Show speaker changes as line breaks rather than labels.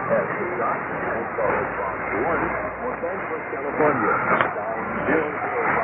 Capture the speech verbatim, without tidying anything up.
At the dot, and call it Fox one, Los Angeles, California. Down zero zero.